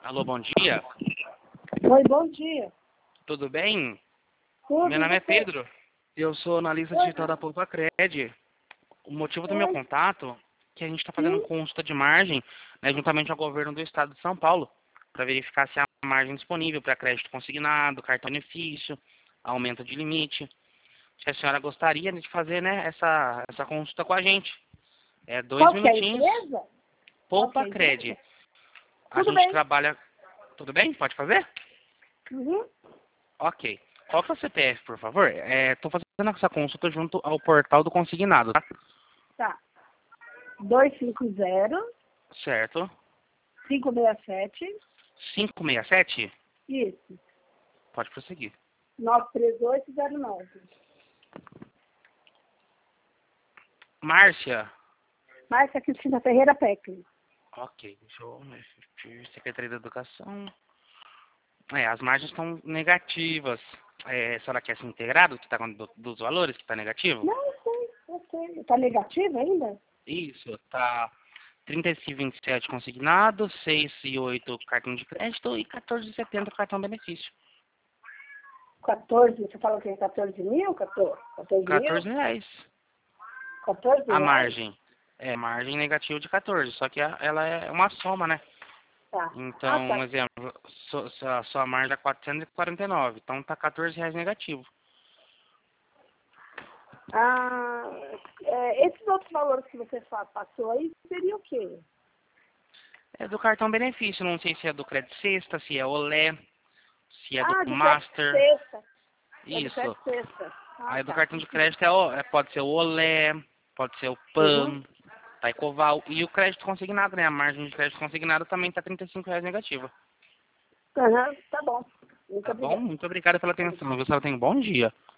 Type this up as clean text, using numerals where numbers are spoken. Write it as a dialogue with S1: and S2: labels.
S1: Alô, bom dia.
S2: Oi, bom dia.
S1: Tudo bem?
S2: Tudo
S1: Meu nome é
S2: você?
S1: Pedro. Eu sou analista
S2: Oi,
S1: digital da Poupa Cred. O motivo do meu
S2: oi,
S1: contato é que a gente está fazendo
S2: sim.
S1: consulta de margem, né, juntamente ao governo do estado de São Paulo, para verificar se há margem disponível para crédito consignado, cartão benefício, aumento de limite. Se a senhora gostaria de fazer, né, essa consulta com a gente. É dois
S2: Qual que é a
S1: minutinhos.
S2: empresa? Qual que é
S1: Poupa
S2: a
S1: Cred.
S2: empresa?
S1: A
S2: Tudo
S1: gente
S2: bem.
S1: trabalha... Tudo bem? Pode fazer?
S2: Uhum.
S1: Ok. Qual que é o CPF, por favor? Estou fazendo essa consulta junto ao portal do consignado, tá?
S2: Tá. 250
S1: Certo.
S2: 567.
S1: 567.
S2: Isso.
S1: Pode prosseguir.
S2: 93809.
S1: Márcia.
S2: Márcia Cristina Ferreira Peckley.
S1: Ok. Deixa eu ver. Secretaria da Educação. As margens estão negativas. A senhora quer ser integrado, que está dos valores, que está negativo?
S2: Não, eu sei. Tá negativo ainda?
S1: Isso, tá 35,27 consignado, 6,8 cartão de crédito e 14,70 cartão benefício.
S2: 14, você falou que é 14 mil? 14 mil?
S1: 14 reais.
S2: 14
S1: A
S2: reais?
S1: margem. Margem negativa de 14, só que ela é uma soma, né?
S2: Tá. Ah,
S1: Então, um
S2: tá.
S1: exemplo, sua margem é 449, então tá 14 reais negativo.
S2: Ah, esses outros valores que você passou aí seria o quê?
S1: É do cartão benefício, não sei se é do Credit Sexta, se é Olé, se é do
S2: Ah, do crédito
S1: Master,
S2: sexta. É do
S1: isso.
S2: crédito sexta. Ah,
S1: Aí do
S2: tá.
S1: cartão de crédito pode ser o Olé, pode ser o
S2: Uhum.
S1: PAN, Taicoval, e o crédito consignado, né? A margem de crédito consignado também tá 35 reais negativa.
S2: Uhum, tá bom. Muito
S1: Tá bom?
S2: obrigada.
S1: Muito obrigado pela atenção. Você tenha um bom dia.